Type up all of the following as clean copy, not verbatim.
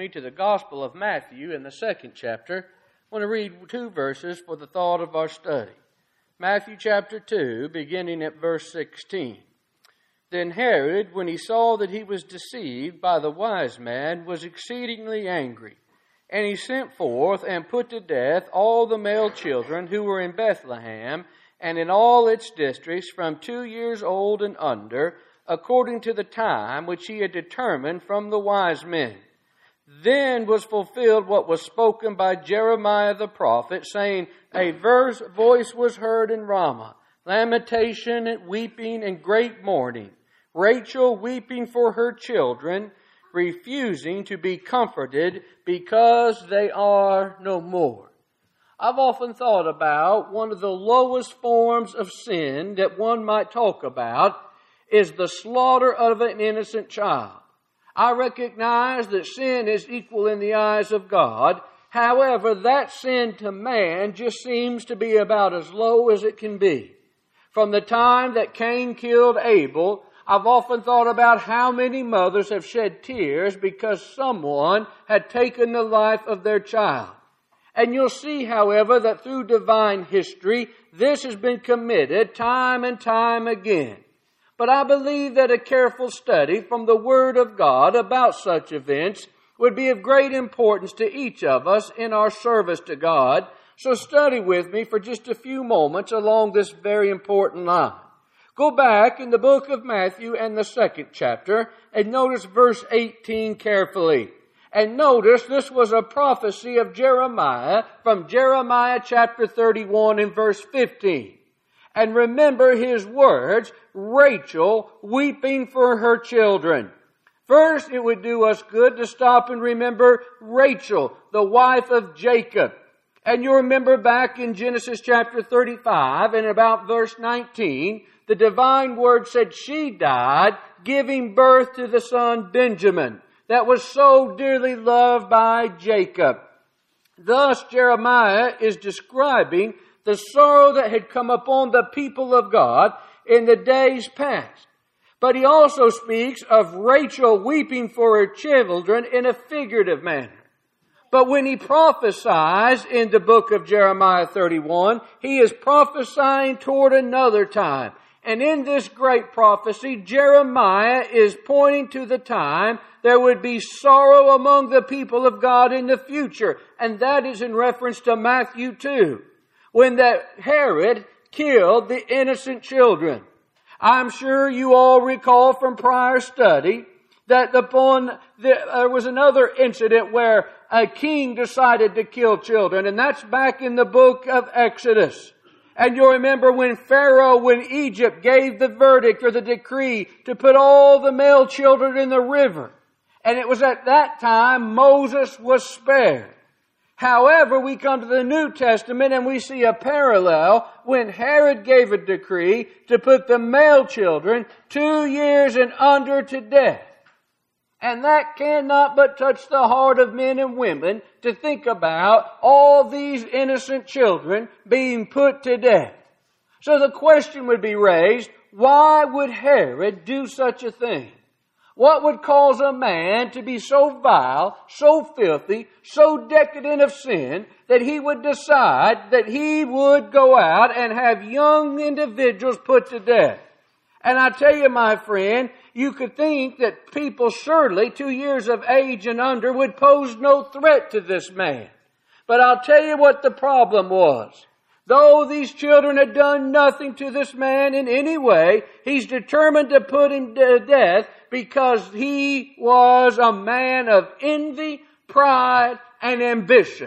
me to the Gospel of Matthew in the 2nd chapter. I want to read 2 verses for the thought of our study. Matthew chapter 2, beginning at verse 16. Then Herod, when he saw that he was deceived by the wise man, was exceedingly angry. And he sent forth and put to death all the male children who were in Bethlehem and in all its districts from 2 years old and under, according to the time which he had determined from the wise men. Then was fulfilled what was spoken by Jeremiah the prophet, saying, A voice was heard in Ramah, lamentation and weeping and great mourning, Rachel weeping for her children, refusing to be comforted because they are no more. I've often thought about one of the lowest forms of sin that one might talk about is the slaughter of an innocent child. I recognize that sin is equal in the eyes of God. However, that sin to man just seems to be about as low as it can be. From the time that Cain killed Abel, I've often thought about how many mothers have shed tears because someone had taken the life of their child. And you'll see, however, that through divine history, this has been committed time and time again. But I believe that a careful study from the Word of God about such events would be of great importance to each of us in our service to God. So study with me for just a few moments along this very important line. Go back in the book of Matthew and the 2nd chapter and notice verse 18 carefully. And notice this was a prophecy of Jeremiah from Jeremiah chapter 31 and verse 15. And remember his words, Rachel weeping for her children. First, it would do us good to stop and remember Rachel, the wife of Jacob. And you remember back in Genesis chapter 35 and about verse 19, the divine word said she died, giving birth to the son Benjamin, that was so dearly loved by Jacob. Thus, Jeremiah is describing the sorrow that had come upon the people of God in the days past. But he also speaks of Rachel weeping for her children in a figurative manner. But when he prophesies in the book of Jeremiah 31, he is prophesying toward another time. And in this great prophecy, Jeremiah is pointing to the time there would be sorrow among the people of God in the future. And that is in reference to Matthew 2. When that Herod killed the innocent children. I'm sure you all recall from prior study that there was another incident where a king decided to kill children, and that's back in the book of Exodus. And you'll remember when Egypt gave the verdict or the decree to put all the male children in the river. And it was at that time Moses was spared. However, we come to the New Testament and we see a parallel when Herod gave a decree to put the male children 2 years and under to death. And that cannot but touch the heart of men and women to think about all these innocent children being put to death. So the question would be raised, why would Herod do such a thing? What would cause a man to be so vile, so filthy, so decadent of sin that he would decide that he would go out and have young individuals put to death? And I tell you, my friend, you could think that people surely 2 years of age and under would pose no threat to this man. But I'll tell you what the problem was. Though these children had done nothing to this man in any way, he's determined to put him to death because he was a man of envy, pride, and ambition.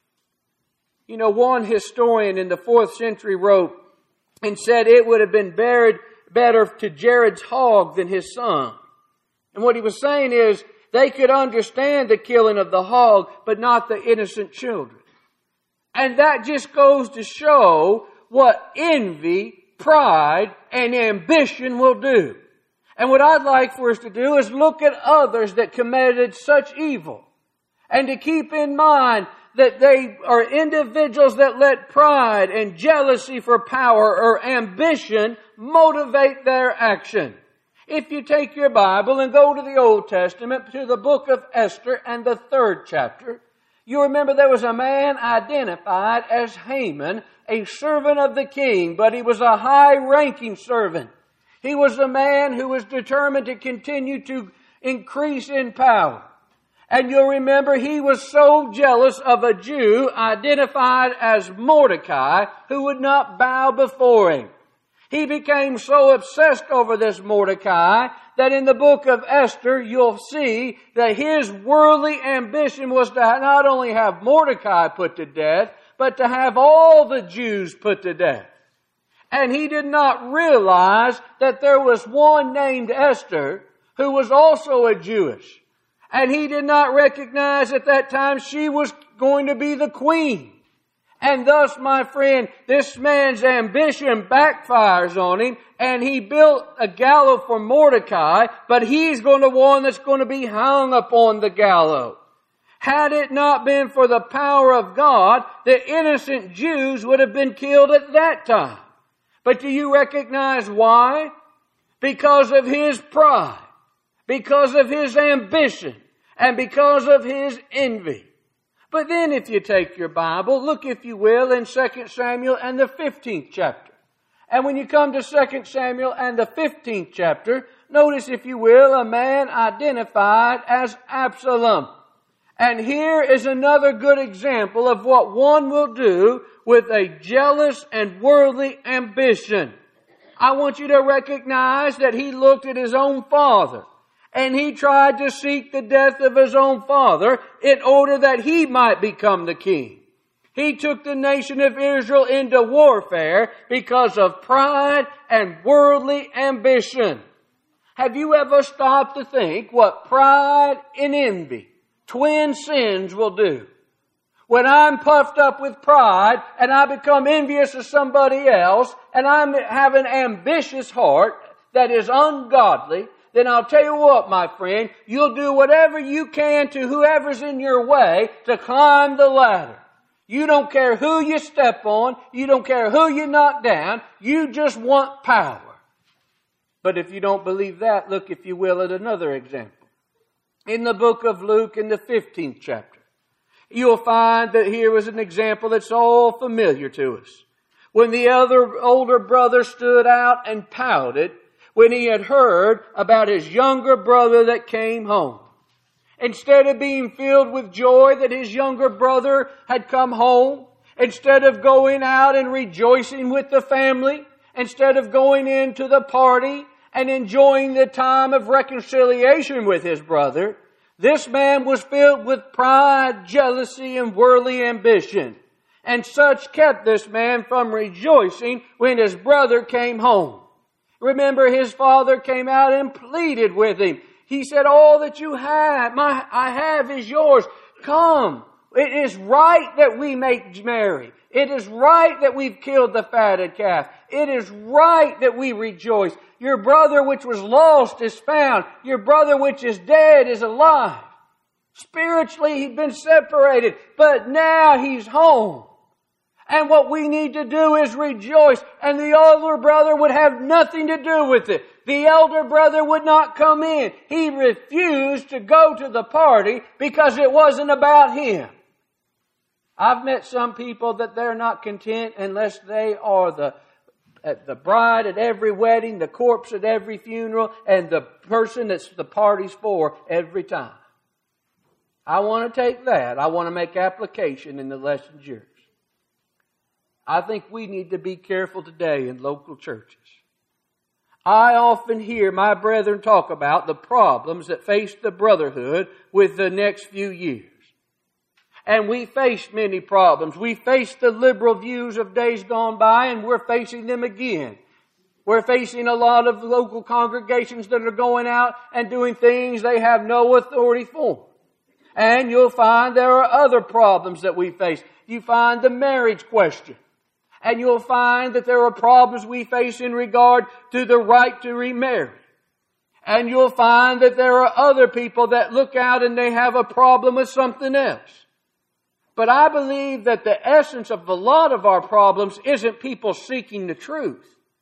You know, one historian in the 4th century wrote and said it would have been better to Jared's hog than his son. And what he was saying is they could understand the killing of the hog, but not the innocent children. And that just goes to show what envy, pride, and ambition will do. And what I'd like for us to do is look at others that committed such evil. And to keep in mind that they are individuals that let pride and jealousy for power or ambition motivate their action. If you take your Bible and go to the Old Testament, to the book of Esther and the 3rd chapter, you remember there was a man identified as Haman, a servant of the king, but he was a high-ranking servant. He was a man who was determined to continue to increase in power. And you'll remember he was so jealous of a Jew identified as Mordecai who would not bow before him. He became so obsessed over this Mordecai that in the book of Esther you'll see that his worldly ambition was to not only have Mordecai put to death, but to have all the Jews put to death. And he did not realize that there was one named Esther who was also a Jewess. And he did not recognize at that time she was going to be the queen. And thus, my friend, this man's ambition backfires on him, and he built a gallows for Mordecai, but he's going to one that's going to be hung upon the gallows. Had it not been for the power of God, the innocent Jews would have been killed at that time. But do you recognize why? Because of his pride, because of his ambition, and because of his envy. But then if you take your Bible, look if you will in 2 Samuel and the 15th chapter. And when you come to 2 Samuel and the 15th chapter, notice if you will a man identified as Absalom. And here is another good example of what one will do with a jealous and worldly ambition. I want you to recognize that he looked at his own father. And he tried to seek the death of his own father in order that he might become the king. He took the nation of Israel into warfare because of pride and worldly ambition. Have you ever stopped to think what pride and envy, twin sins, will do? When I'm puffed up with pride and I become envious of somebody else and I have an ambitious heart that is ungodly, then I'll tell you what, my friend, you'll do whatever you can to whoever's in your way to climb the ladder. You don't care who you step on. You don't care who you knock down. You just want power. But if you don't believe that, look, if you will, at another example. In the book of Luke, in the 15th chapter, you'll find that here was an example that's all familiar to us. When the older brother stood out and pouted, when he had heard about his younger brother that came home. Instead of being filled with joy that his younger brother had come home, instead of going out and rejoicing with the family, instead of going into the party and enjoying the time of reconciliation with his brother, this man was filled with pride, jealousy, and worldly ambition. And such kept this man from rejoicing when his brother came home. Remember, his father came out and pleaded with him. He said, all that you have, I have is yours. Come. It is right that we make merry. It is right that we've killed the fatted calf. It is right that we rejoice. Your brother which was lost is found. Your brother which is dead is alive. Spiritually, he'd been separated, but now he's home. And what we need to do is rejoice. And the older brother would have nothing to do with it. The elder brother would not come in. He refused to go to the party because it wasn't about him. I've met some people that they're not content unless they are the bride at every wedding, the corpse at every funeral, and the person that's the party's for every time. I want to take that. I want to make application in the lessons yours. I think we need to be careful today in local churches. I often hear my brethren talk about the problems that face the brotherhood with the next few years. And we face many problems. We faced the liberal views of days gone by, and we're facing them again. We're facing a lot of local congregations that are going out and doing things they have no authority for. And you'll find there are other problems that we face. You find the marriage question. And you'll find that there are problems we face in regard to the right to remarry. And you'll find that there are other people that look out and they have a problem with something else. But I believe that the essence of a lot of our problems isn't people seeking the truth.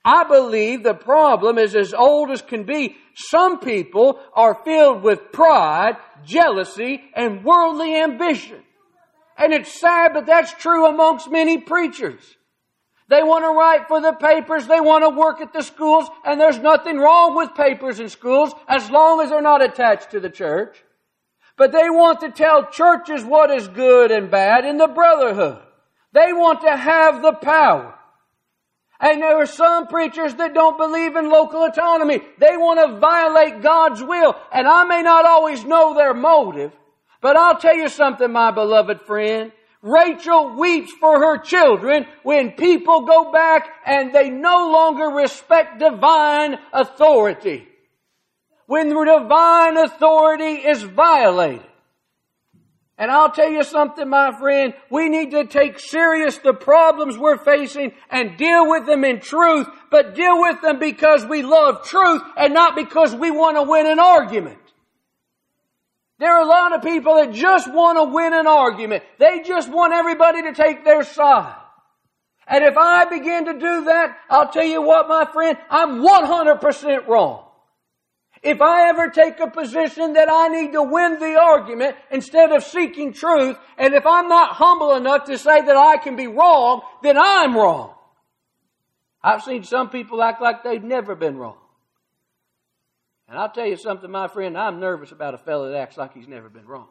I believe the problem is as old as can be. Some people are filled with pride, jealousy, and worldly ambition. And it's sad, but that's true amongst many preachers. They want to write for the papers, they want to work at the schools, and there's nothing wrong with papers in schools as long as they're not attached to the church. But they want to tell churches what is good and bad in the brotherhood. They want to have the power. And there are some preachers that don't believe in local autonomy. They want to violate God's will. And I may not always know their motive, but I'll tell you something, my beloved friend. Rachel weeps for her children when people go back and they no longer respect divine authority. When divine authority is violated. And I'll tell you something, my friend, we need to take serious the problems we're facing and deal with them in truth, but deal with them because we love truth and not because we want to win an argument. There are a lot of people that just want to win an argument. They just want everybody to take their side. And if I begin to do that, I'll tell you what, my friend, I'm 100% wrong. If I ever take a position that I need to win the argument instead of seeking truth, and if I'm not humble enough to say that I can be wrong, then I'm wrong. I've seen some people act like they've never been wrong. And I'll tell you something, my friend, I'm nervous about a fellow that acts like he's never been wrong.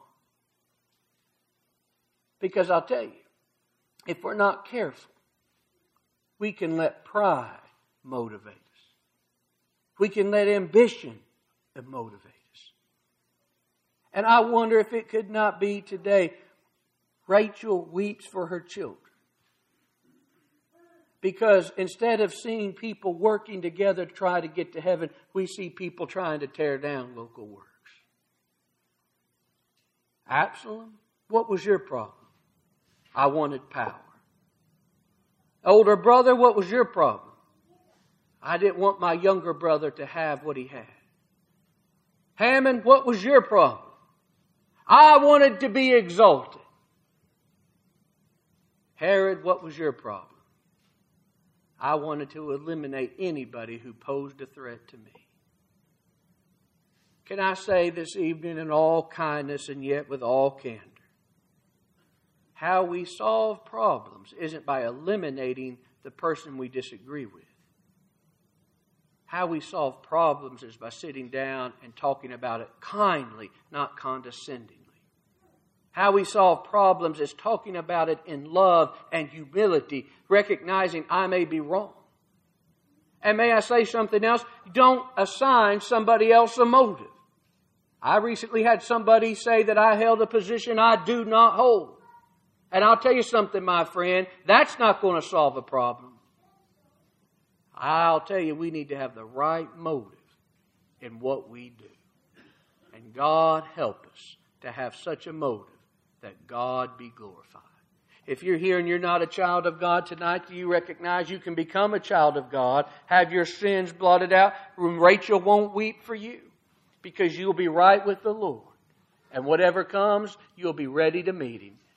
Because I'll tell you, if we're not careful, we can let pride motivate us. We can let ambition motivate us. And I wonder if it could not be today, Rachel weeps for her children. Because instead of seeing people working together to try to get to heaven, we see people trying to tear down local works. Absalom, what was your problem? I wanted power. Older brother, what was your problem? I didn't want my younger brother to have what he had. Haman, what was your problem? I wanted to be exalted. Herod, what was your problem? I wanted to eliminate anybody who posed a threat to me. Can I say this evening in all kindness and yet with all candor, how we solve problems isn't by eliminating the person we disagree with. How we solve problems is by sitting down and talking about it kindly, not condescendingly. How we solve problems is talking about it in love and humility, recognizing I may be wrong. And may I say something else? Don't assign somebody else a motive. I recently had somebody say that I held a position I do not hold. And I'll tell you something, my friend, that's not going to solve a problem. I'll tell you, we need to have the right motive in what we do. And God help us to have such a motive that God be glorified. If you're here and you're not a child of God tonight, do you recognize you can become a child of God, have your sins blotted out? Rachel won't weep for you because you'll be right with the Lord. And whatever comes, you'll be ready to meet Him.